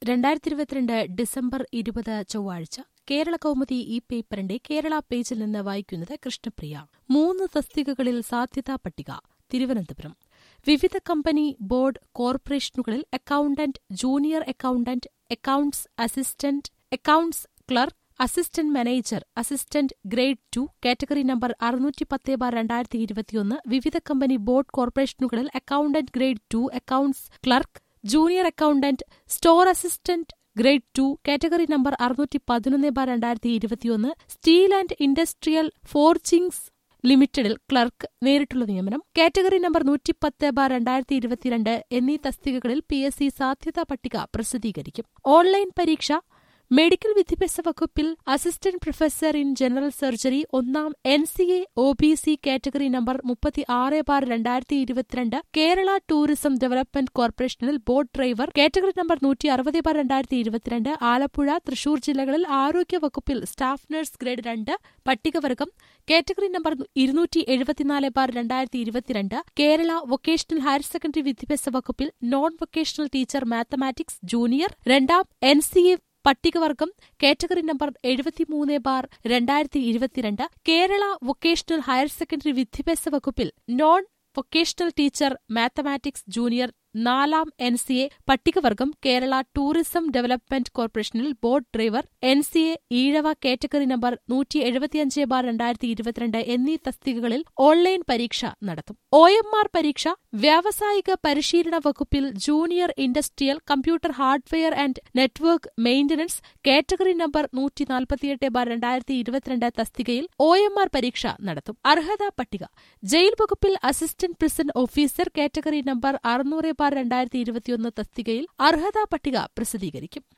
2022 December 20 ചൊവ്വാഴ്ച കേരള കൗമുദി ഈ പേപ്പറിന്റെ കേരള പേജിൽ നിന്ന് വായിക്കുന്നത് കൃഷ്ണപ്രിയ. 3 തസ്തികകളിൽ സാധ്യതാ പട്ടിക. തിരുവനന്തപുരം. വിവിധ കമ്പനി ബോർഡ് കോർപ്പറേഷനുകളിൽ accountant, junior accountant, accounts assistant, accounts clerk, assistant manager, assistant grade 2 category number 610/2021. വിവിധ കമ്പനി ബോർഡ് കോർപ്പറേഷനുകളിൽ accountant grade 2, accounts clerk, junior accountant, store assistant grade 2 category number 611/2021. Steel and industrial forgings ലിമിറ്റഡിൽ clerk നേരിട്ടുള്ള നിയമനം. Category number 110/2022 എന്നീ തസ്തികകളിൽ PSC സാധ്യതാ പട്ടിക പ്രസിദ്ധീകരിക്കും. Online പരീക്ഷ. മെഡിക്കൽ വിദ്യാഭ്യാസ വകുപ്പിൽ assistant professor in general surgery 1ാം NCA OBC category number 36/2022. Kerala tourism development കോർപ്പറേഷനിൽ boat driver category number 160/2022. Alappuzha, Thrissur ജില്ലകളിൽ ആരോഗ്യ വകുപ്പിൽ സ്റ്റാഫ് നഴ്സ് ഗ്രേഡ് 2 പട്ടികവർഗം category number 274/2022. Kerala vocational higher secondary വിദ്യാഭ്യാസ വകുപ്പിൽ non vocational teacher mathematics junior 2ാം NCA പട്ടികവർഗം category number 73/2022. Kerala vocational higher secondary വിദ്യാഭ്യാസ വകുപ്പിൽ non vocational teacher mathematics junior 4ാം NCA പട്ടികവർഗം കേരള ടൂറിസം ഡെവലപ്മെന്റ് കോർപ്പറേഷനിൽ boat driver NCA Ezhava category number 175/2022 എന്നീ തസ്തികകളിൽ ഓൺലൈൻ പരീക്ഷ നടത്തും. OMR പരീക്ഷ. വ്യാവസായിക പരിശീലന വകുപ്പിൽ junior industrial computer hardware and network maintenance category number 148/2022 തസ്തികയിൽ OMR പരീക്ഷ നടത്തും. അർഹതാ പട്ടിക. ജയിൽ വകുപ്പിൽ assistant prison officer category number 600/2021 തസ്തികയിൽ അർഹതാ പട്ടിക പ്രസിദ്ധീകരിക്കും.